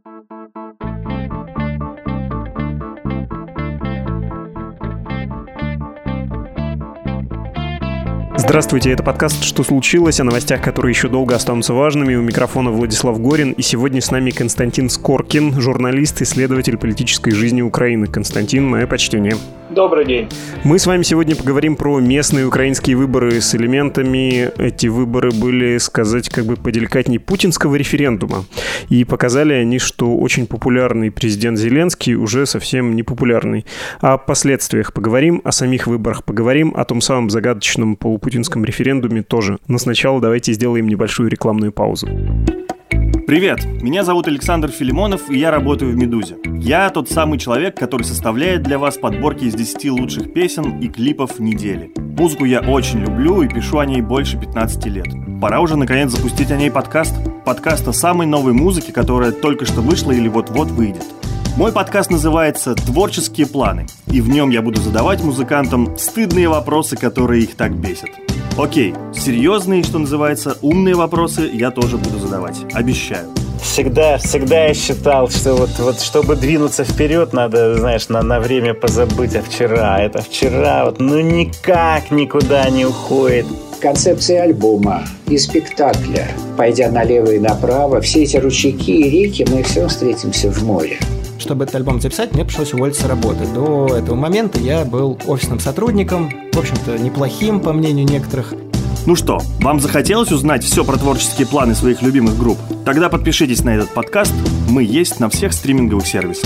Здравствуйте, это подкаст «Что случилось?», о новостях, которые еще долго останутся важными. У микрофона Владислав Горин, и сегодня с нами Константин Скоркин, журналист, исследователь политической жизни Украины. Константин, мое почтение. Добрый день. Мы с вами сегодня поговорим про местные украинские выборы с элементами. Эти выборы были, сказать как бы поделикатней, путинского референдума. И показали они, что очень популярный президент Зеленский уже совсем не популярный. О последствиях поговорим, о самих выборах поговорим, о том самом загадочном полупутинском референдуме тоже. Но сначала давайте сделаем небольшую рекламную паузу. Привет, меня зовут Александр Филимонов, и я работаю в «Медузе». Я тот самый человек, который составляет для вас подборки из 10 лучших песен и клипов недели. Музыку я очень люблю и пишу о ней больше 15 лет. Пора уже наконец запустить о ней подкаст. Подкаст о самой новой музыке, которая только что вышла или вот-вот выйдет. Мой подкаст называется «Творческие планы», и в нем я буду задавать музыкантам стыдные вопросы, которые их так бесят. Окей, серьезные, что называется, умные вопросы я тоже буду задавать, обещаю. Всегда я считал, что вот чтобы двинуться вперед, надо, знаешь, на время позабыть о вчера. Это вчера никак никуда не уходит. Концепция альбома и спектакля, пойдя налево и направо, все эти ручейки и реки, мы все встретимся в море. Чтобы этот альбом записать, мне пришлось уволиться с работы. До этого момента я был офисным сотрудником, в общем-то, неплохим, по мнению некоторых. Ну что, вам захотелось узнать все про творческие планы своих любимых групп? Тогда подпишитесь на этот подкаст. Мы есть на всех стриминговых сервисах.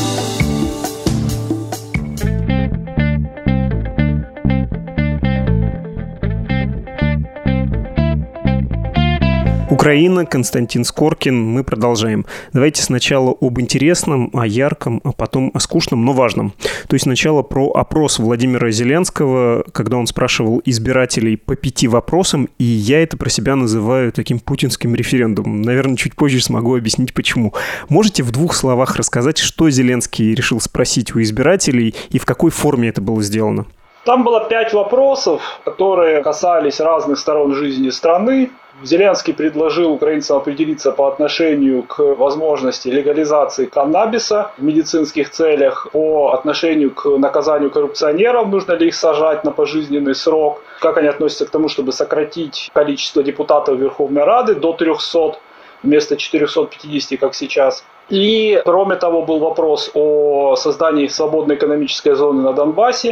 Украина, Константин Скоркин. Мы продолжаем. Давайте сначала об интересном, о ярком, а потом о скучном, но важном. То есть сначала про опрос Владимира Зеленского, когда он спрашивал избирателей по 5 вопросам, и я это про себя называю таким путинским референдумом. Наверное, чуть позже смогу объяснить, почему. Можете в 2 словах рассказать, что Зеленский решил спросить у избирателей и в какой форме это было сделано? Там было 5 вопросов, которые касались разных сторон жизни страны. Зеленский предложил украинцам определиться по отношению к возможности легализации каннабиса в медицинских целях, по отношению к наказанию коррупционеров, нужно ли их сажать на пожизненный срок, как они относятся к тому, чтобы сократить количество депутатов Верховной Рады до 300 вместо 450, как сейчас. И, кроме того, был вопрос о создании свободной экономической зоны на Донбассе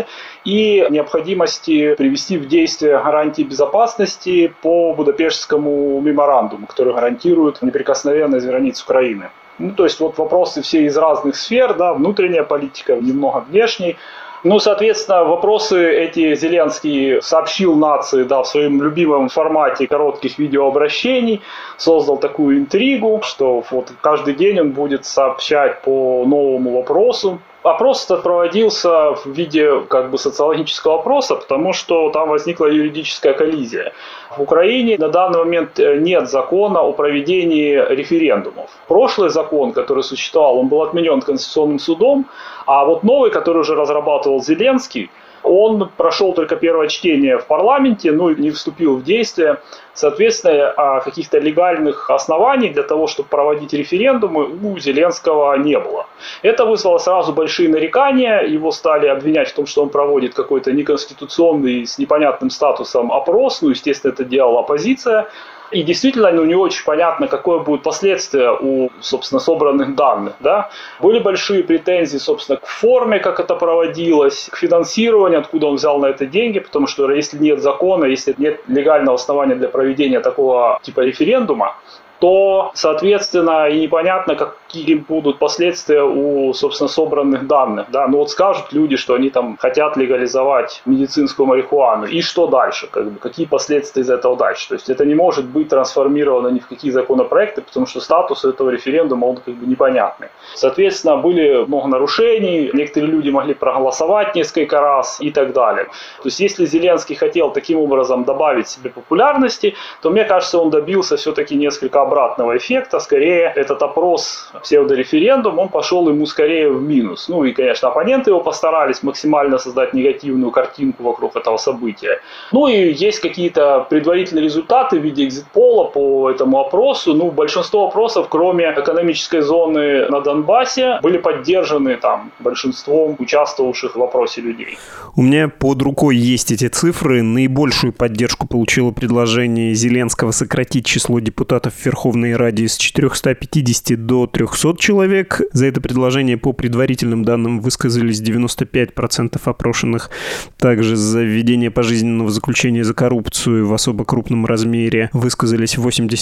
и необходимости привести в действие гарантии безопасности по Будапештскому меморандуму, который гарантирует неприкосновенность границ Украины. То есть вопросы все из разных сфер, внутренняя политика, немного внешней. Соответственно, вопросы эти Зеленский сообщил нации, в своем любимом формате коротких видеообращений, создал такую интригу, что каждый день он будет сообщать по новому вопросу. Опрос проводился в виде социологического опроса, потому что там возникла юридическая коллизия. В Украине на данный момент нет закона о проведении референдумов. Прошлый закон, который существовал, он был отменен Конституционным судом, а новый, который уже разрабатывал Зеленский, он прошел только первое чтение в парламенте, не вступил в действие. Соответственно, каких-то легальных оснований для того, чтобы проводить референдумы, у Зеленского не было. Это вызвало сразу большие нарекания. Его стали обвинять в том, что он проводит какой-то неконституционный с непонятным статусом опрос. Естественно, это делала оппозиция. И действительно, не очень понятно, какое будет последствие у, собственно, собранных данных. Были большие претензии, собственно, к форме, как это проводилось, к финансированию, откуда он взял на это деньги, потому что если нет закона, если нет легального основания для проведения такого типа референдума, то, соответственно, и непонятно, какие будут последствия у, собственно, собранных данных. Скажут люди, что они хотят легализовать медицинскую марихуану. И что дальше? Какие последствия из этого дальше? То есть это не может быть трансформировано ни в какие законопроекты, потому что статус этого референдума, он непонятный. Соответственно, были много нарушений, некоторые люди могли проголосовать несколько раз и так далее. То есть если Зеленский хотел таким образом добавить себе популярности, то, мне кажется, он добился все-таки несколько обратного эффекта. Скорее, этот опрос псевдореферендум, он пошел ему скорее в минус. Ну и, конечно, оппоненты его постарались максимально создать негативную картинку вокруг этого события. Ну и есть какие-то предварительные результаты в виде экзит-пола по этому опросу. Ну, большинство опросов, кроме экономической зоны на Донбассе, были поддержаны там большинством участвовавших в опросе людей. У меня под рукой есть эти цифры. Наибольшую поддержку получило предложение Зеленского сократить число депутатов в Верховной Раде с 450 до 300 человек. За это предложение по предварительным данным высказались 95% опрошенных. Также за введение пожизненного заключения за коррупцию в особо крупном размере высказались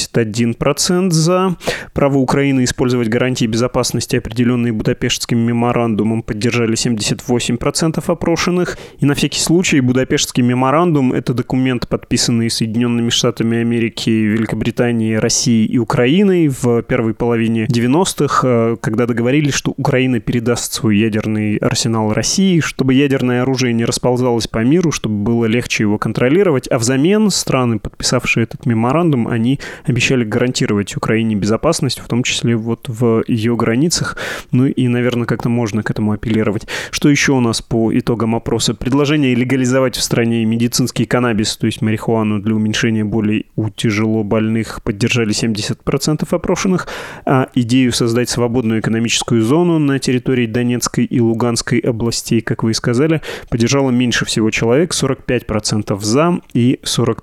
81% за. Право Украины использовать гарантии безопасности, определенные Будапештским меморандумом, поддержали 78% опрошенных. И на всякий случай Будапештский меморандум — это документ, подписанный Соединенными Штатами Америки, Великобританией, Россией и Украиной в первой половине 90-х, когда договорились, что Украина передаст свой ядерный арсенал России, чтобы ядерное оружие не расползалось по миру, чтобы было легче его контролировать, а взамен страны, подписавшие этот меморандум, они обещали гарантировать Украине безопасность, в том числе вот в ее границах. Ну и, наверное, как-то можно к этому апеллировать. Что еще у нас по итогам опроса? Предложение легализовать в стране медицинский каннабис, то есть марихуану, для уменьшения болей у тяжело больных, поддержали 70% опрошенных, а идею создать свободную экономическую зону на территории Донецкой и Луганской областей, как вы и сказали, поддержало меньше всего человек, 45% за и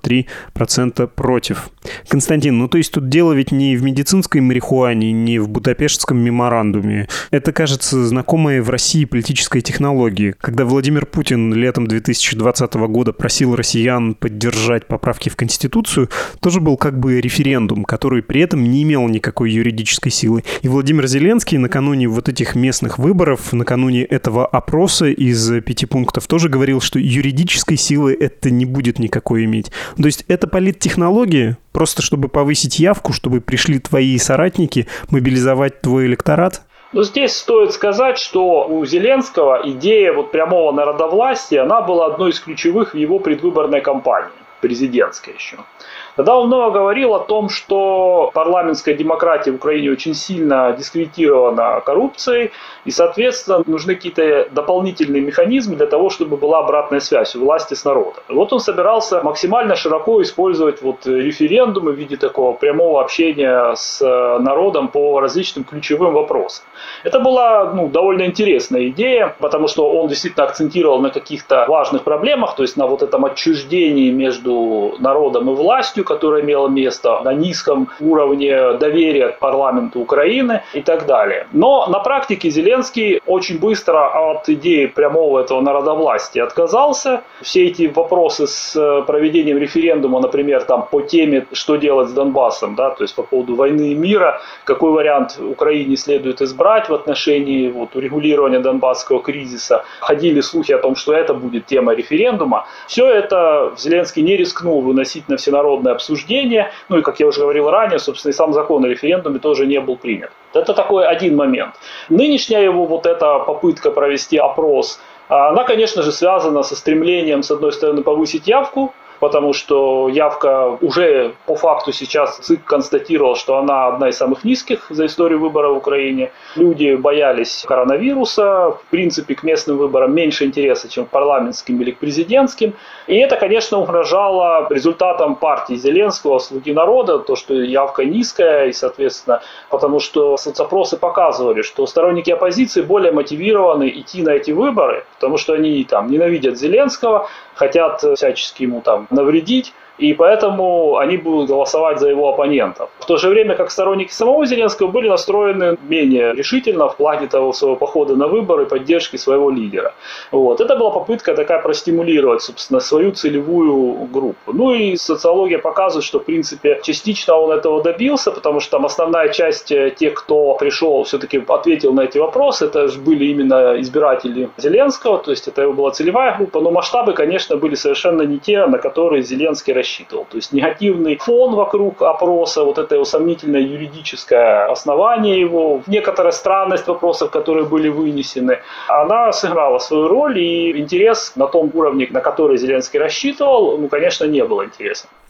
43% против. Константин, ну то есть тут дело ведь не в медицинской марихуане, не в Будапештском меморандуме. Это, кажется, знакомая в России политическая технология. Когда Владимир Путин летом 2020 года просил россиян поддержать поправки в Конституцию, тоже был как бы референдум, который при этом не имел никакой юридической силы. И Владимир Зеленский накануне вот этих местных выборов, накануне этого опроса из 5 пунктов тоже говорил, что юридической силы это не будет никакой иметь. То есть это политтехнология, просто чтобы повысить явку, чтобы пришли твои соратники, мобилизовать твой электорат? Но здесь стоит сказать, что у Зеленского идея вот прямого народовластия, она была одной из ключевых в его предвыборной кампании, президентской еще. Тогда он много говорил о том, что парламентская демократия в Украине очень сильно дискредитирована коррупцией, и, соответственно, нужны какие-то дополнительные механизмы для того, чтобы была обратная связь у власти с народом. И вот он собирался максимально широко использовать вот референдумы в виде такого прямого общения с народом по различным ключевым вопросам. Это была довольно интересная идея, потому что он действительно акцентировал на каких-то важных проблемах, то есть на вот этом отчуждении между народом и властью, которое имело место на низком уровне доверия к парламенту Украины и так далее. Но на практике Зеленский очень быстро от идеи прямого этого народовластия отказался. Все эти вопросы с проведением референдума, например, там, по теме, что делать с Донбассом, да, то есть по поводу войны и мира, какой вариант Украине следует избрать в отношении вот, урегулирования донбасского кризиса. Ходили слухи о том, что это будет тема референдума. Все это Зеленский не рискнул выносить на всенародное обсуждение. Ну и, как я уже говорил ранее, собственно, и сам закон о референдуме тоже не был принят. Это такой один момент. Нынешняя его вот эта попытка провести опрос, она, конечно же, связана со стремлением, с одной стороны, повысить явку, потому что явка уже по факту сейчас ЦИК констатировал, что она одна из самых низких за историю выборов в Украине. Люди боялись коронавируса, в принципе, к местным выборам меньше интереса, чем к парламентским или к президентским. И это, конечно, угрожало результатам партии Зеленского, «Слуги народа», то, что явка низкая, и, соответственно, потому что соцопросы показывали, что сторонники оппозиции более мотивированы идти на эти выборы, потому что они там ненавидят Зеленского, хотят всячески ему там навредить, и поэтому они будут голосовать за его оппонентов. В то же время, как сторонники самого Зеленского были настроены менее решительно в плане того своего похода на выборы, поддержки своего лидера. Вот. Это была попытка такая простимулировать, собственно, свою целевую группу. Ну и социология показывает, что, в принципе, частично он этого добился, потому что там основная часть тех, кто пришел, все-таки ответил на эти вопросы, это же были именно избиратели Зеленского, то есть это его была целевая группа, но масштабы, конечно, были совершенно не те, на которые Зеленский рассчитывал. То есть негативный фон вокруг опроса, вот это его сомнительное юридическое основание его, некоторая странность вопросов, которые были вынесены, она сыграла свою роль, и интерес на том уровне, на который Зеленский рассчитывал, конечно, не был интересен.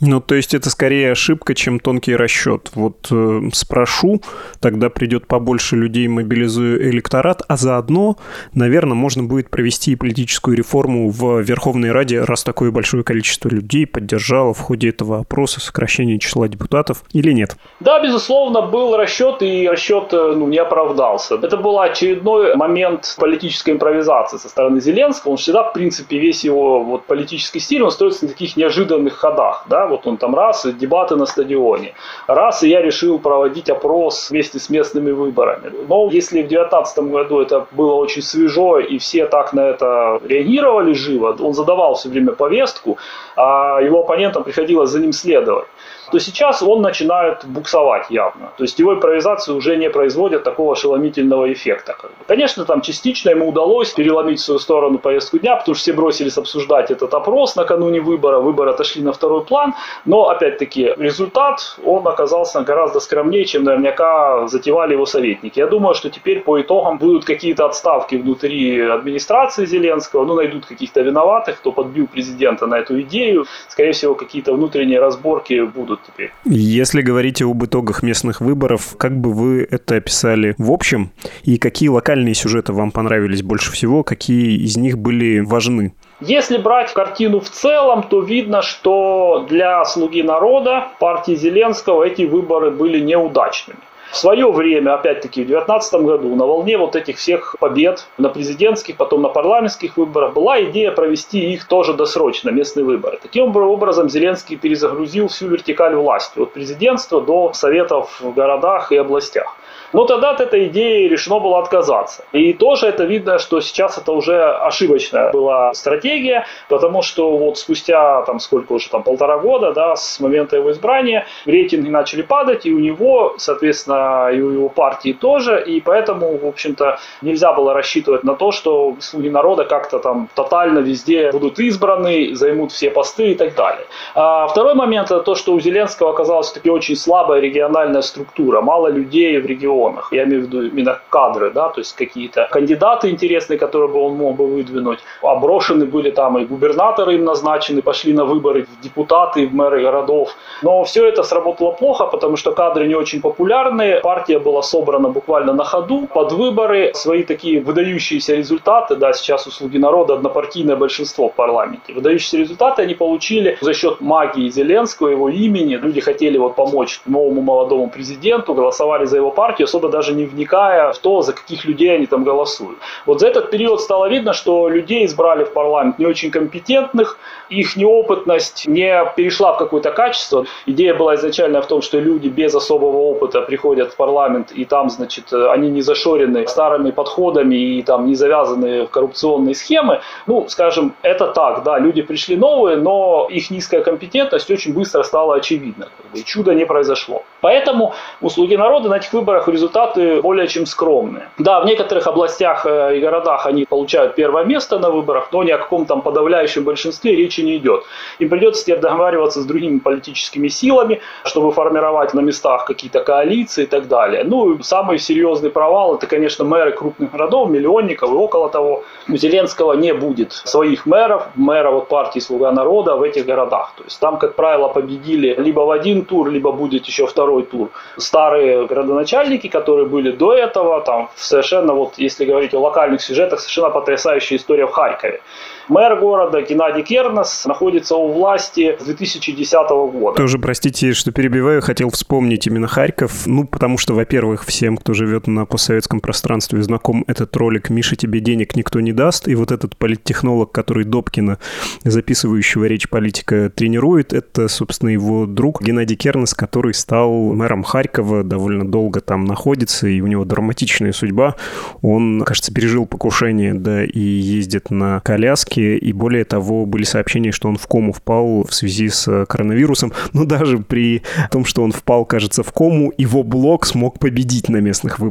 Ну, то есть это скорее ошибка, чем тонкий расчет. Вот спрошу, тогда придет побольше людей, мобилизую электорат, а заодно, наверное, можно будет провести и политическую реформу в Верховной Раде, раз такое большое количество людей поддержало в ходе этого опроса сокращение числа депутатов, или нет? Да, безусловно, был расчет, и расчет не оправдался. Это был очередной момент политической импровизации со стороны Зеленского. Он всегда, в принципе, весь его политический стиль, он строится на таких неожиданных ходах, да, вот он там раз, и дебаты на стадионе. Раз, и я решил проводить опрос вместе с местными выборами. Но если в 2019 году это было очень свежо, и все так на это реагировали живо, он задавал все время повестку, а его оппонентам приходилось за ним следовать, то сейчас он начинает буксовать явно. То есть его импровизации уже не производят такого ошеломительного эффекта. Конечно, там частично ему удалось переломить в свою сторону повестку дня, потому что все бросились обсуждать этот опрос накануне выбора. Выборы отошли на второй план. Но, опять-таки, результат, он оказался гораздо скромнее, чем наверняка затевали его советники. Я думаю, что теперь по итогам будут какие-то отставки внутри администрации Зеленского. Найдут каких-то виноватых, кто подбил президента на эту идею. Скорее всего, какие-то внутренние разборки будут теперь. Если говорить об итогах местных выборов, как бы вы это описали в общем? И какие локальные сюжеты вам понравились больше всего? Какие из них были важны? Если брать картину в целом, то видно, что для «Слуги народа», партии Зеленского, эти выборы были неудачными. В свое время, опять-таки, в 2019 году на волне вот этих всех побед на президентских, потом на парламентских выборах была идея провести их тоже досрочно, местные выборы. Таким образом, Зеленский перезагрузил всю вертикаль власти, от президентства до советов в городах и областях. Но тогда от этой идеи решено было отказаться. И тоже это видно, что сейчас это уже ошибочная была стратегия, потому что вот спустя сколько уже, 1,5 года, да, с момента его избрания, рейтинги начали падать, и у него, соответственно, и у его партии тоже, и поэтому, в общем-то, нельзя было рассчитывать на то, что «Слуги народа» как-то тотально везде будут избраны, займут все посты и так далее. А второй момент – это то, что у Зеленского оказалась все-таки очень слабая региональная структура, мало людей в регионах. Я имею в виду именно кадры, да, то есть какие-то кандидаты интересные, которые бы он мог бы выдвинуть. Оброшены были и губернаторы им назначены, пошли на выборы в депутаты, в мэры городов. Но все это сработало плохо, потому что кадры не очень популярные. Партия была собрана буквально на ходу под выборы. Свои такие выдающиеся результаты, да, сейчас у «Слуги народа» однопартийное большинство в парламенте. Выдающиеся результаты они получили за счет магии Зеленского, его имени. Люди хотели помочь новому молодому президенту, голосовали за его партию, особо даже не вникая в то, за каких людей они там голосуют. Вот за этот период стало видно, что людей избрали в парламент не очень компетентных, их неопытность не перешла в какое-то качество. Идея была изначально в том, что люди без особого опыта приходят в парламент, и там, они не зашорены старыми подходами и там не завязаны в коррупционные схемы. Скажем, это так, да, люди пришли новые, но их низкая компетентность очень быстро стала очевидна. И чудо не произошло. Поэтому у «Слуги народа» на этих выборах результаты более чем скромные. Да, в некоторых областях и городах они получают первое место на выборах, но ни о каком подавляющем большинстве речи не идет. Им придется теперь договариваться с другими политическими силами, чтобы формировать на местах какие-то коалиции и так далее. Самый серьезный провал – это, конечно, мэры крупных городов, миллионников и около того. У Зеленского не будет своих мэров, партии «Слуга народа» в этих городах. То есть там, как правило, победили либо в один тур, либо будет еще второй тур старые городоначальники, которые были до этого. Там совершенно, если говорить о локальных сюжетах, совершенно потрясающая история в Харькове. Мэр города Геннадий Кернес находится у власти с 2010 года. Тоже, простите, что перебиваю, хотел вспомнить именно Харьков. Потому что, во-первых, всем, кто живет на постсоветском пространстве, знаком этот ролик «Миша, тебе денег никто не даст». И вот этот политтехнолог, который Добкина, записывающего речь политика, тренирует, это, собственно, его друг Геннадий Кернес, который стал мэром Харькова, довольно долго там находится, и у него драматичная судьба. Он, кажется, пережил покушение, да, и ездит на коляске. И более того, были сообщения, что он в кому впал в связи с коронавирусом. Но даже при том, что он впал, кажется, в кому, его блок смог победить на местных выборах.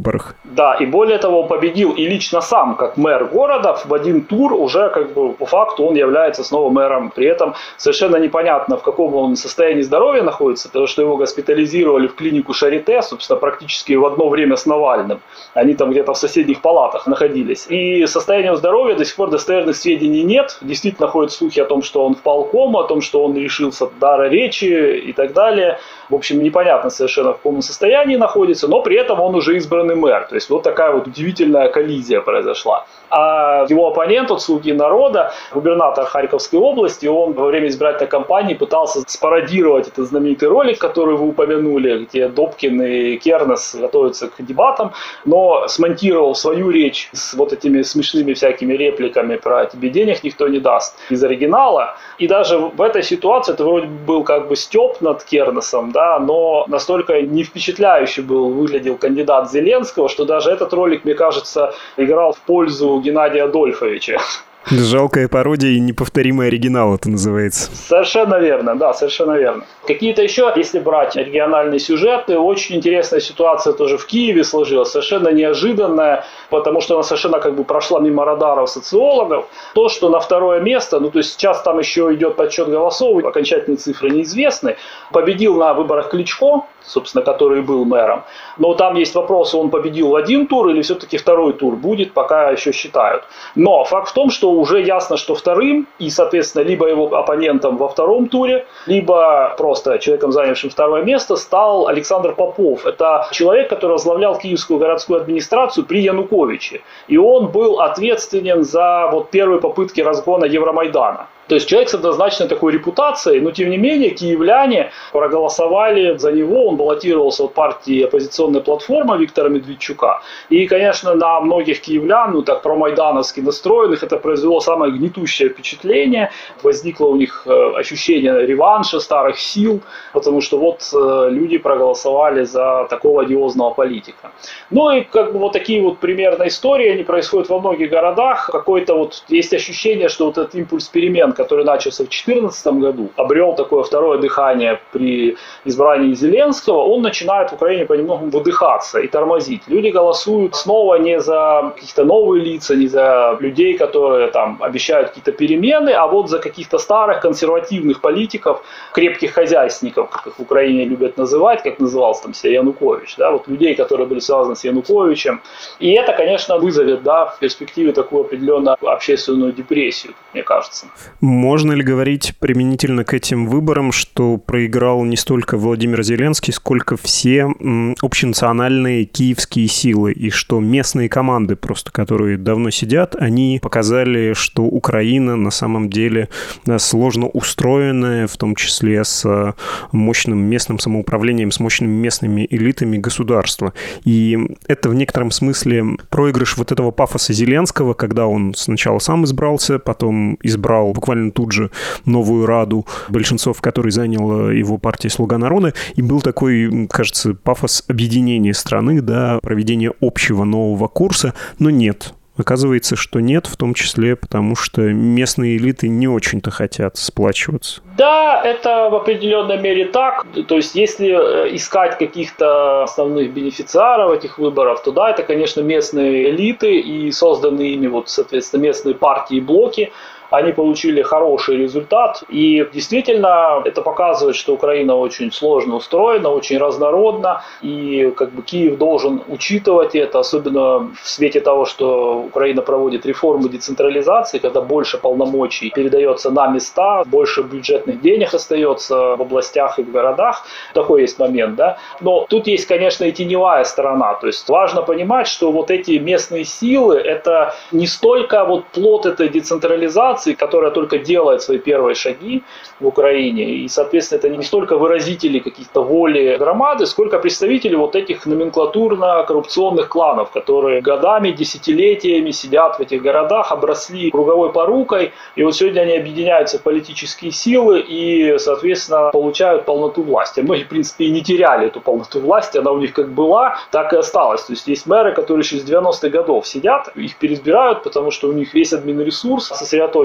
Да, и более того, он победил и лично сам, как мэр города, в один тур уже как бы по факту он является снова мэром. При этом совершенно непонятно, в каком он состоянии здоровья находится, потому что его госпитализировали в клинику Шарите, собственно, практически в одно время с Навальным. Они там где-то в соседних палатах находились. И состояние здоровья до сих пор достоверных сведений нет. Действительно ходят слухи о том, что он впал в кому, о том, что он лишился дара речи и так далее. В общем, непонятно совершенно, в каком состоянии находится, но при этом он уже избранный мэр. То есть вот такая вот удивительная коллизия произошла. А его оппонент от «Слуги народа», губернатор Харьковской области, он во время избирательной кампании пытался спародировать этот знаменитый ролик, который вы упомянули, где Добкин и Кернес готовятся к дебатам, но смонтировал свою речь с вот этими смешными всякими репликами про «тебе денег никто не даст» из оригинала. И даже в этой ситуации это вроде был как бы стёб над Кернесом, да, но настолько не впечатляюще выглядел кандидат Зеленского, что даже этот ролик, мне кажется, играл в пользу Геннадия Адольфовича. Жалкая пародия и неповторимый оригинал это называется. Совершенно верно, да, совершенно верно. Какие-то еще, если брать региональные сюжеты, очень интересная ситуация тоже в Киеве сложилась, совершенно неожиданная, потому что она совершенно как бы прошла мимо радаров социологов. То, что на второе место, ну то есть сейчас там еще идет подсчет голосов, окончательные цифры неизвестны, победил на выборах Кличко, собственно, который был мэром. Но там есть вопрос, он победил в один тур или все-таки второй тур будет, пока еще считают. Но факт в том, что уже ясно, что вторым и, соответственно, либо его оппонентом во втором туре, либо просто человеком, занявшим второе место, стал Александр Попов. Это человек, который возглавлял Киевскую городскую администрацию при Януковиче. И он был ответственен за вот первые попытки разгона Евромайдана. То есть человек с однозначной такой репутацией, но тем не менее киевляне проголосовали за него, он баллотировался от партии «Оппозиционная платформа» Виктора Медведчука. И, конечно, на многих киевлян, ну так промайдановски настроенных, это произвело самое гнетущее впечатление. Возникло у них ощущение реванша старых сил, потому что вот люди проголосовали за такого одиозного политика. Ну и как бы вот такие вот примерные истории, они происходят во многих городах. Какое-то вот есть ощущение, что вот этот импульс перемен, который начался в 2014 году, обрел такое второе дыхание при избрании Зеленского, он начинает в Украине понемногу выдыхаться и тормозить. Люди голосуют снова не за какие-то новые лица, не за людей, которые там обещают какие-то перемены, а вот за каких-то старых консервативных политиков, крепких хозяйственников, как их в Украине любят называть, как назывался там себя Янукович, да, вот людей, которые были связаны с Януковичем. И это, конечно, вызовет, да, в перспективе такую определенную общественную депрессию, мне кажется. Можно ли говорить применительно к этим выборам, что проиграл не столько Владимир Зеленский, сколько все общенациональные киевские силы, и что местные команды, просто которые давно сидят, они показали, что Украина на самом деле сложно устроенная, в том числе с мощным местным самоуправлением, с мощными местными элитами государства. И это в некотором смысле проигрыш вот этого пафоса Зеленского, когда он сначала сам избрался, потом избрал буквально тут же новую Раду, большинство в которой заняла его партия «Слуга народа», и был такой, кажется, пафос объединения страны, да, проведения общего нового курса, но нет. Оказывается, что нет, в том числе потому, что местные элиты не очень-то хотят сплачиваться. Да, это в определенной мере так. То есть, если искать каких-то основных бенефициаров этих выборов, то да, это, конечно, местные элиты и созданные ими, вот, соответственно, местные партии и блоки. Они получили хороший результат. И действительно, это показывает, что Украина очень сложно устроена, очень разнородна. И как бы Киев должен учитывать это, особенно в свете того, что Украина проводит реформы децентрализации, когда больше полномочий передается на места, больше бюджетных денег остается в областях и в городах. Такой есть момент, да. Но тут есть, конечно, и теневая сторона. То есть важно понимать, что вот эти местные силы, это не столько вот плод этой децентрализации, которая только делает свои первые шаги в Украине. И, соответственно, это не столько выразители каких-то воли громады, сколько представители вот этих номенклатурно-коррупционных кланов, которые годами, десятилетиями сидят в этих городах, обросли круговой порукой. И вот сегодня они объединяются в политические силы и, соответственно, получают полноту власти. Многие, в принципе, и не теряли эту полноту власти. Она у них как была, так и осталась. То есть есть мэры, которые еще с 90-х годов сидят, их переизбирают, потому что у них весь админресурс сосредоточен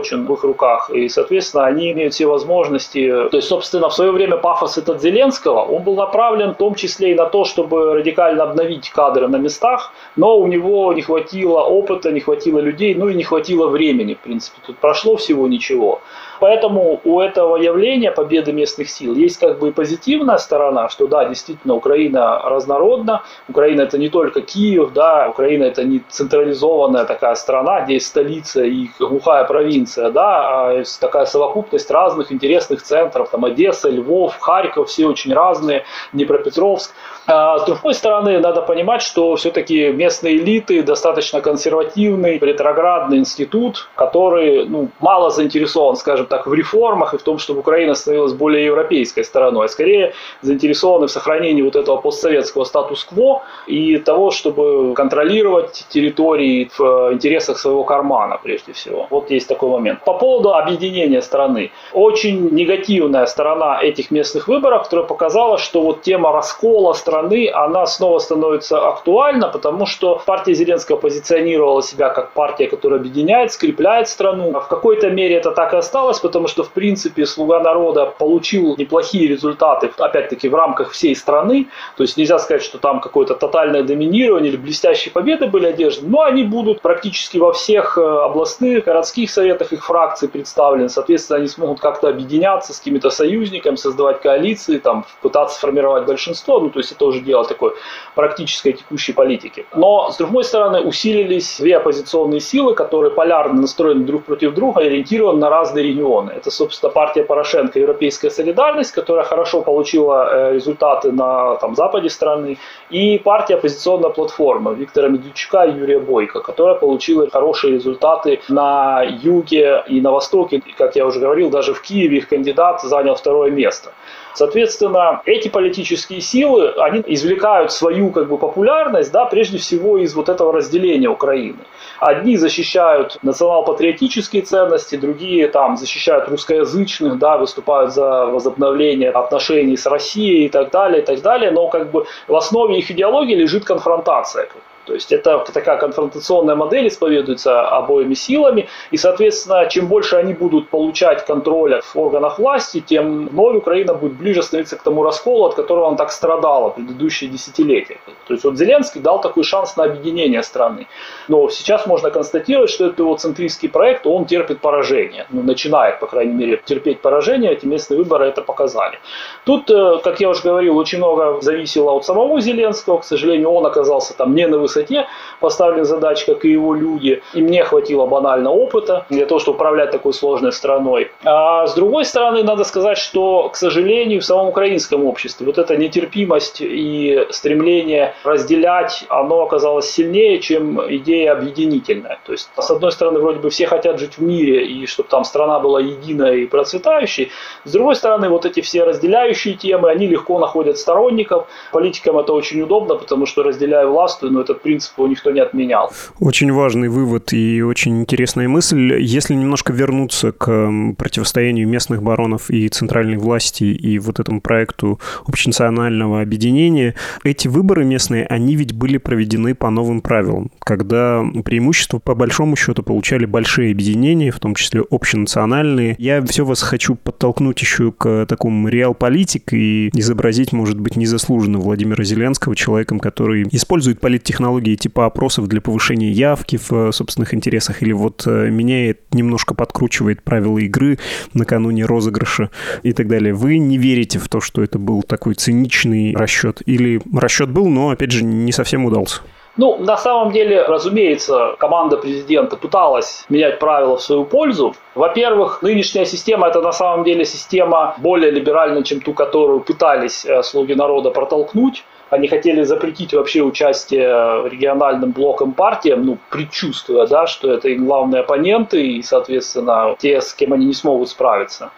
сосредоточен в их руках, и, соответственно, они имеют все возможности. То есть, собственно, в свое время пафос этот Зеленского, он был направлен в том числе и на то, чтобы радикально обновить кадры на местах, но у него не хватило опыта, не хватило людей, ну и не хватило времени, в принципе. Тут прошло всего ничего. Поэтому у этого явления победы местных сил есть как бы и позитивная сторона, что да, действительно, Украина разнородна, Украина это не только Киев, да, Украина это не централизованная такая страна, где есть столица и глухая провинция, да, а такая совокупность разных интересных центров, там Одесса, Львов, Харьков, все очень разные, Днепропетровск. А с другой стороны, надо понимать, что все-таки местные элиты достаточно консервативный, ретроградный институт, который мало заинтересован, скажем так, в реформах и в том, чтобы Украина становилась более европейской стороной, а скорее заинтересованы в сохранении вот этого постсоветского статус-кво и того, чтобы контролировать территории в интересах своего кармана, прежде всего. Вот есть такой момент. По поводу объединения страны. Очень негативная сторона этих местных выборов, которая показала, что вот тема раскола страны, она снова становится актуальна, потому что партия Зеленского позиционировала себя как партия, которая объединяет, скрепляет страну. В какой-то мере это так и осталось, потому что, в принципе, «Слуга народа» получил неплохие результаты, опять-таки, в рамках всей страны. То есть нельзя сказать, что там какое-то тотальное доминирование или блестящие победы были одержаны, но они будут практически во всех областных, городских советах их фракций представлены. Соответственно, они смогут как-то объединяться с какими-то союзниками, создавать коалиции, там, пытаться формировать большинство. То есть это уже дело такой практической текущей политики. Но, с другой стороны, усилились две оппозиционные силы, которые полярно настроены друг против друга и ориентированы на разные регионы. Это, собственно, партия Порошенко «Европейская солидарность», которая хорошо получила результаты на западе страны, и партия «Оппозиционная платформа» Виктора Медведчука и Юрия Бойко, которая получила хорошие результаты на юге и на востоке. Как я уже говорил, даже в Киеве их кандидат занял второе место. Соответственно, эти политические силы, они извлекают свою популярность, да, прежде всего из вот этого разделения Украины. Одни защищают национал-патриотические ценности, другие защищают русскоязычных, да, выступают за возобновление отношений с Россией и так далее, но в основе их идеологии лежит конфронтация. То есть это такая конфронтационная модель исповедуется обоими силами, и, соответственно, чем больше они будут получать контроля в органах власти, тем вновь Украина будет ближе становиться к тому расколу, от которого она так страдала в предыдущие десятилетия. То есть вот Зеленский дал такой шанс на объединение страны. Но сейчас можно констатировать, что этот его центристский проект, он терпит поражение. Начинает, по крайней мере, терпеть поражение, эти местные выборы это показали. Тут, как я уже говорил, очень много зависело от самого Зеленского. К сожалению, он оказался не на высоте поставленных задач, как и его люди. И мне хватило банально опыта для того, чтобы управлять такой сложной страной. А с другой стороны, надо сказать, что, к сожалению, в самом украинском обществе вот эта нетерпимость и стремление разделять, оно оказалось сильнее, чем идея объединительная. То есть, с одной стороны, вроде бы все хотят жить в мире, и чтобы там страна была единой и процветающей. С другой стороны, вот эти все разделяющие темы, они легко находят сторонников. Политикам это очень удобно, потому что, разделяя власть, этот принцип его никто не отменял. Очень важный вывод и очень интересная мысль. Если немножко вернуться к противостоянию местных баронов и центральной власти и вот этому проекту общенационального объединения, эти выборы местные, они ведь были проведены по новым правилам, когда преимущество по большому счету получали большие объединения, в том числе общенациональные. Я все вас хочу подтолкнуть еще к такому реал-политик и изобразить, может быть, незаслуженно Владимира Зеленского человеком, который использует политтехнологии типа опросов для повышения явки в собственных интересах или меняет, немножко подкручивает правила игры накануне розыгрыша и так далее. Вы не верите в то, что это был такой циничный расчет? Или расчет был, но, опять же, не совсем удался? На самом деле, разумеется, команда президента пыталась менять правила в свою пользу. Во-первых, нынешняя система – это на самом деле система более либеральная, чем ту, которую пытались «Слуги народа» протолкнуть. Они хотели запретить вообще участие региональным блокам партиям, предчувствуя, да, что это их главные оппоненты и, соответственно, те, с кем они не смогут справиться.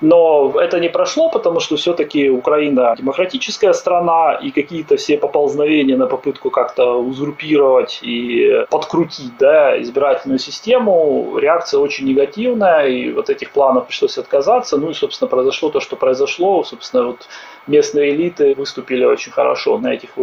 Но это не прошло, потому что все-таки Украина демократическая страна, и какие-то все поползновения на попытку как-то узурпировать и подкрутить, да, избирательную систему, реакция очень негативная, и от этих планов пришлось отказаться. И, собственно, произошло то, что произошло. Собственно, местные элиты выступили очень хорошо на этих выборах.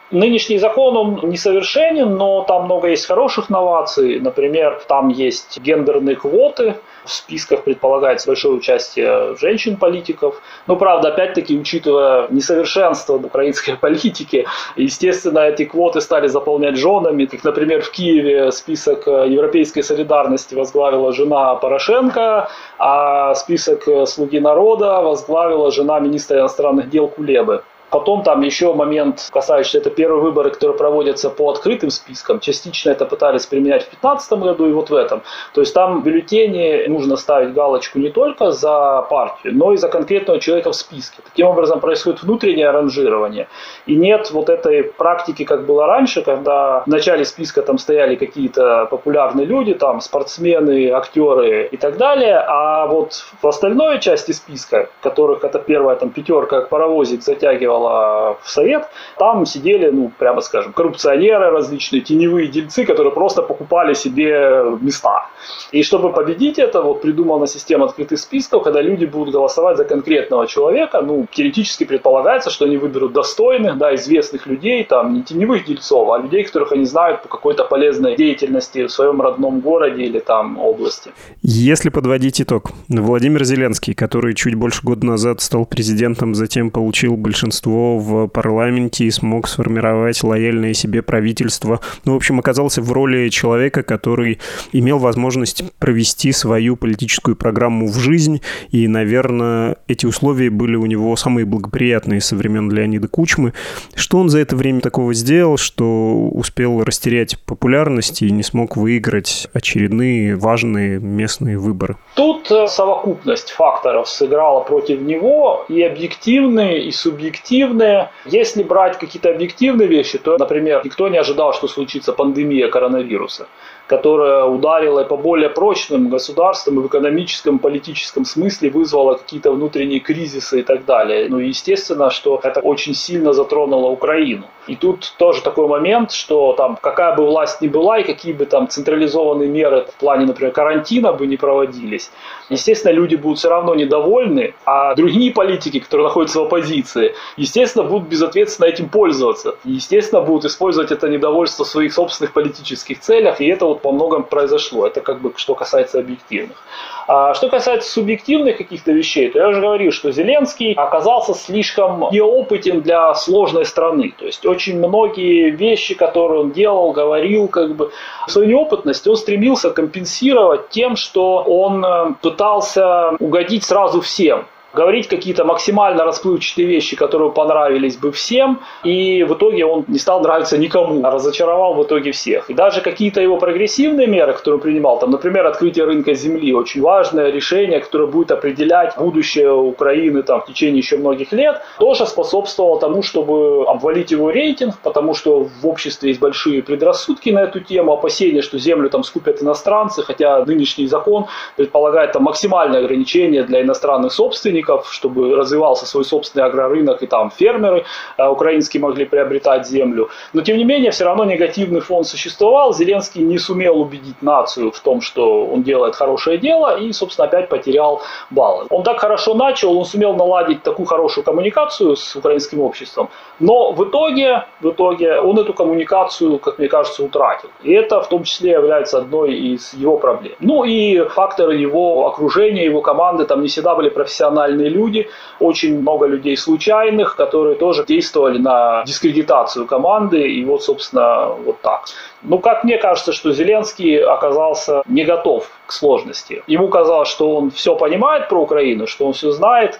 Нынешний закон, он несовершенен, но там много есть хороших новаций. Например, там есть гендерные квоты. В списках предполагается большое участие женщин-политиков. Но, правда, опять-таки, учитывая несовершенство украинской политики, естественно, эти квоты стали заполнять женами. Как, например, в Киеве список Европейской солидарности возглавила жена Порошенко, а список «Слуги народа» возглавила жена министра иностранных дел Кулебы. Потом там еще момент, касающийся, это первые выборы, которые проводятся по открытым спискам. Частично это пытались применять в 2015 году и вот в этом. То есть там в бюллетене нужно ставить галочку не только за партию, но и за конкретного человека в списке. Таким образом происходит внутреннее ранжирование. И нет вот этой практики, как было раньше, когда в начале списка там стояли какие-то популярные люди, там спортсмены, актеры и так далее. А вот в остальной части списка, которых это первая там пятерка, как паровозик затягивала в Совет, там сидели, прямо скажем, коррупционеры различные, теневые дельцы, которые просто покупали себе места. И чтобы победить это, вот придумана система открытых списков, когда люди будут голосовать за конкретного человека. Теоретически предполагается, что они выберут достойных, известных людей, там не теневых дельцов, а людей, которых они знают по какой-то полезной деятельности в своем родном городе или там области. Если подводить итог, Владимир Зеленский, который чуть больше года назад стал президентом, затем получил большинство в парламенте и смог сформировать лояльное себе правительство. В общем, оказался в роли человека, который имел возможность провести свою политическую программу в жизнь. И, наверное, эти условия были у него самые благоприятные со времен Леонида Кучмы. Что он за это время такого сделал, что успел растерять популярность и не смог выиграть очередные важные местные выборы? Тут совокупность факторов сыграла против него, и объективные, и субъективные. Если брать какие-то объективные вещи, то, например, никто не ожидал, что случится пандемия коронавируса, которая ударила и по более прочным государствам, и в экономическом, политическом смысле вызвала какие-то внутренние кризисы и так далее. Естественно, что это очень сильно затронуло Украину. И тут тоже такой момент, что там какая бы власть ни была, и какие бы там централизованные меры в плане, например, карантина бы не проводились, естественно, люди будут все равно недовольны, а другие политики, которые находятся в оппозиции, естественно, будут безответственно этим пользоваться. И, естественно, будут использовать это недовольство в своих собственных политических целях, и это вот по многому произошло. Это как бы что касается объективных. А что касается субъективных каких-то вещей, то я уже говорил, что Зеленский оказался слишком неопытен для сложной страны. То есть очень многие вещи, которые он делал, говорил, свою неопытность он стремился компенсировать тем, что он пытался угодить сразу всем. Говорить какие-то максимально расплывчатые вещи, которые понравились бы всем, и в итоге он не стал нравиться никому, а разочаровал в итоге всех. И даже какие-то его прогрессивные меры, которые он принимал, там, например, открытие рынка земли, очень важное решение, которое будет определять будущее Украины там, в течение еще многих лет, тоже способствовало тому, чтобы обвалить его рейтинг, потому что в обществе есть большие предрассудки на эту тему, опасения, что землю там скупят иностранцы, хотя нынешний закон предполагает там максимальное ограничение для иностранных собственников, чтобы развивался свой собственный агрорынок и там фермеры украинские могли приобретать землю. Но тем не менее, все равно негативный фон существовал. Зеленский не сумел убедить нацию в том, что он делает хорошее дело и, собственно, опять потерял баллы. Он так хорошо начал, он сумел наладить такую хорошую коммуникацию с украинским обществом, но в итоге он эту коммуникацию, как мне кажется, утратил. И это в том числе является одной из его проблем. И факторы его окружения, его команды там не всегда были профессиональные люди, очень много людей случайных, которые тоже действовали на дискредитацию команды, и вот, собственно, вот так. Как мне кажется, что Зеленский оказался не готов к сложности. Ему казалось, что он все понимает про Украину, что он все знает,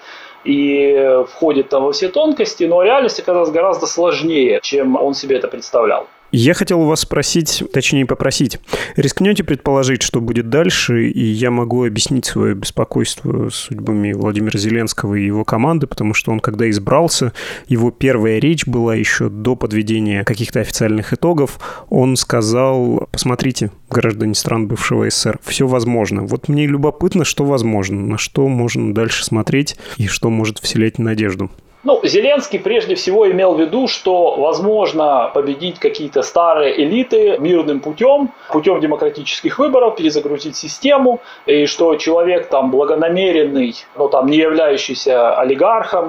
и входит там во все тонкости, но реальность оказалась гораздо сложнее, чем он себе это представлял. Я хотел у вас спросить, точнее попросить, рискнете предположить, что будет дальше, и я могу объяснить свое беспокойство судьбами Владимира Зеленского и его команды, потому что он, когда избрался, его первая речь была еще до подведения каких-то официальных итогов, он сказал: посмотрите, граждане стран бывшего СССР, все возможно. Вот мне любопытно, что возможно, на что можно дальше смотреть и что может вселять надежду. Зеленский прежде всего имел в виду, что возможно победить какие-то старые элиты мирным путем демократических выборов, перезагрузить систему, и что человек там благонамеренный, но там не являющийся олигархом,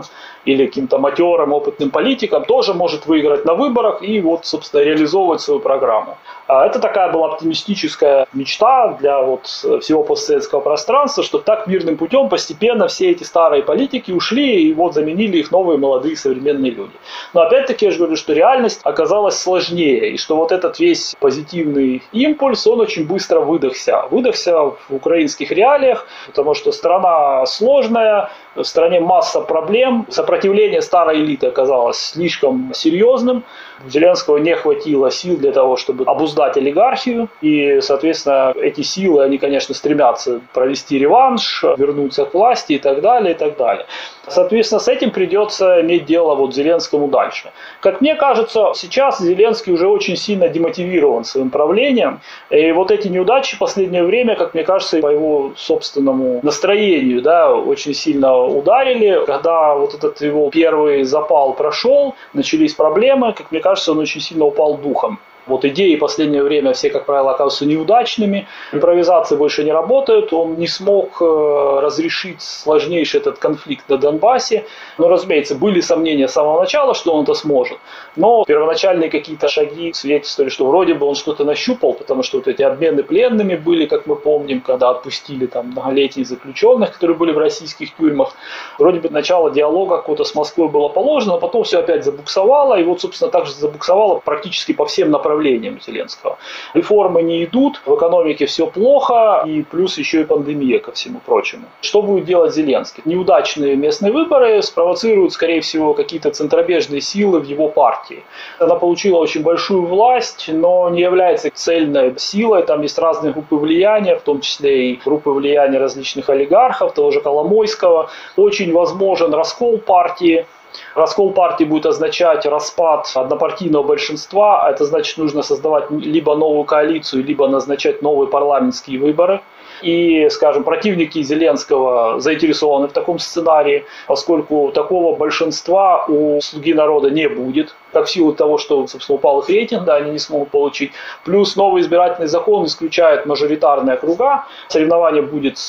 или каким-то матерым, опытным политиком, тоже может выиграть на выборах и вот, собственно, реализовывать свою программу. Это такая была оптимистическая мечта для вот всего постсоветского пространства, что так мирным путем постепенно все эти старые политики ушли и вот заменили их новые молодые современные люди. Но опять-таки я же говорю, что реальность оказалась сложнее, и что вот этот весь позитивный импульс, он очень быстро выдохся. Выдохся в украинских реалиях, потому что страна сложная, в стране масса проблем, сопротивление старой элиты оказалось слишком серьезным, у Зеленского не хватило сил для того, чтобы обуздать олигархию, и, соответственно, эти силы, они, конечно, стремятся провести реванш, вернуться к власти и так далее, и так далее. Соответственно, с этим придется иметь дело вот Зеленскому дальше. Как мне кажется, сейчас Зеленский уже очень сильно демотивирован своим правлением, и вот эти неудачи в последнее время, как мне кажется, по его собственному настроению, да, очень сильно ударили. Когда вот этот его первый запал прошел, начались проблемы, как мне кажется, он очень сильно упал духом. Вот идеи в последнее время все, как правило, оказываются неудачными, импровизации больше не работают, он не смог разрешить сложнейший этот конфликт на Донбассе. Но, разумеется, были сомнения с самого начала, что он это сможет, но первоначальные какие-то шаги свидетельствовали, что вроде бы он что-то нащупал, потому что вот эти обмены пленными были, как мы помним, когда отпустили там многолетних заключенных, которые были в российских тюрьмах. Вроде бы начало диалога какого-то с Москвой было положено, а потом все опять забуксовало, и вот, собственно, так же забуксовало практически по всем направлениям Зеленского. Реформы не идут, в экономике все плохо, и плюс еще и пандемия ко всему прочему. Что будет делать Зеленский? Неудачные местные выборы спровоцируют, скорее всего, какие-то центробежные силы в его партии. Она получила очень большую власть, но не является цельной силой. Там есть разные группы влияния, в том числе и группы влияния различных олигархов, того же Коломойского. Очень возможен раскол партии. Раскол партии будет означать распад однопартийного большинства, а это значит, нужно создавать либо новую коалицию, либо назначать новые парламентские выборы. И, скажем, противники Зеленского заинтересованы в таком сценарии, поскольку такого большинства у «Слуги народа» не будет, как в силу того, что, собственно, упал их рейтинг, да, они не смогут получить. Плюс новый избирательный закон исключает мажоритарные округа, соревнование будет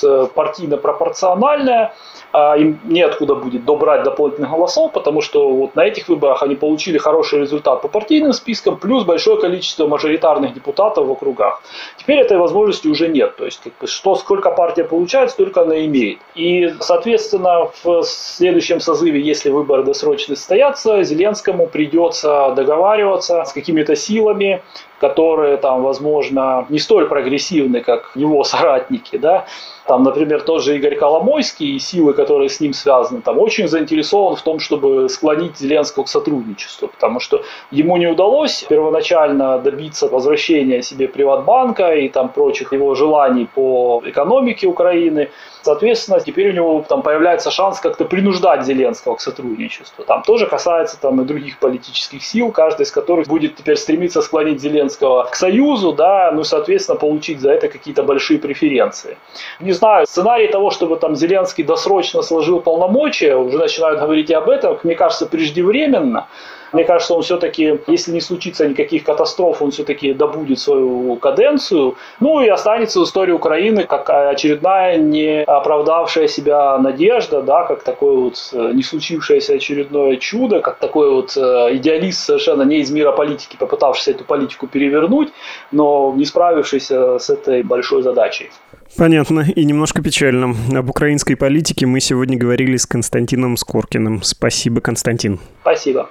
партийно-пропорциональное, им неоткуда будет добрать дополнительных голосов, потому что вот на этих выборах они получили хороший результат по партийным спискам, плюс большое количество мажоритарных депутатов в округах. Теперь этой возможности уже нет, то есть сколько партия получает, столько она имеет. И, соответственно, в следующем созыве, если выборы досрочно состоятся, Зеленскому придется договариваться с какими-то силами, которые там, возможно, не столь прогрессивны, как его соратники, да. Там, например, тот же Игорь Коломойский и силы, которые с ним связаны, там очень заинтересован в том, чтобы склонить Зеленского к сотрудничеству, потому что ему не удалось первоначально добиться возвращения себе Приватбанка и там прочих его желаний по экономике Украины. Соответственно, теперь у него там появляется шанс как-то принуждать Зеленского к сотрудничеству. Там тоже касается там и других политических сил, каждый из которых будет теперь стремиться склонить Зеленского к союзу, да, ну, соответственно, получить за это какие-то большие преференции. Не знаю, сценарий того, чтобы там Зеленский досрочно сложил полномочия, уже начинают говорить и об этом, мне кажется, преждевременно. Мне кажется, он все-таки, если не случится никаких катастроф, он все-таки добудет свою каденцию. Ну и останется в истории Украины как очередная не оправдавшая себя надежда, да, как такое вот не случившееся очередное чудо, как такой вот идеалист совершенно не из мира политики, попытавшийся эту политику перевернуть, но не справившийся с этой большой задачей. Понятно и немножко печально. Об украинской политике мы сегодня говорили с Константином Скоркиным. Спасибо, Константин. Спасибо.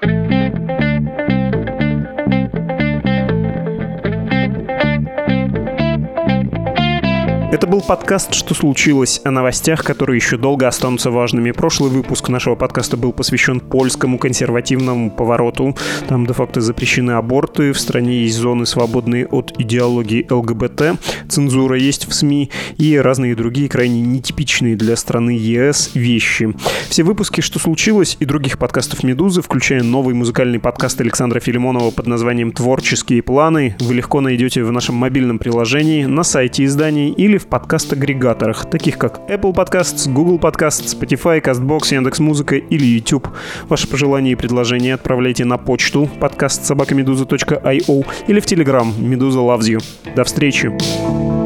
Это был подкаст «Что случилось?» о новостях, которые еще долго останутся важными. Прошлый выпуск нашего подкаста был посвящен польскому консервативному повороту. Там де-факто запрещены аборты, в стране есть зоны, свободные от идеологии ЛГБТ, цензура есть в СМИ и разные другие крайне нетипичные для страны ЕС вещи. Все выпуски «Что случилось?» и других подкастов «Медузы», включая новый музыкальный подкаст Александра Филимонова под названием «Творческие планы», вы легко найдете в нашем мобильном приложении, на сайте изданий или в подкаст-агрегаторах, таких как Apple Podcasts, Google Podcasts, Spotify, CastBox, Яндекс.Музыка или YouTube. Ваши пожелания и предложения отправляйте на почту podcast@meduza.io или в Telegram Meduza Loves You. До встречи!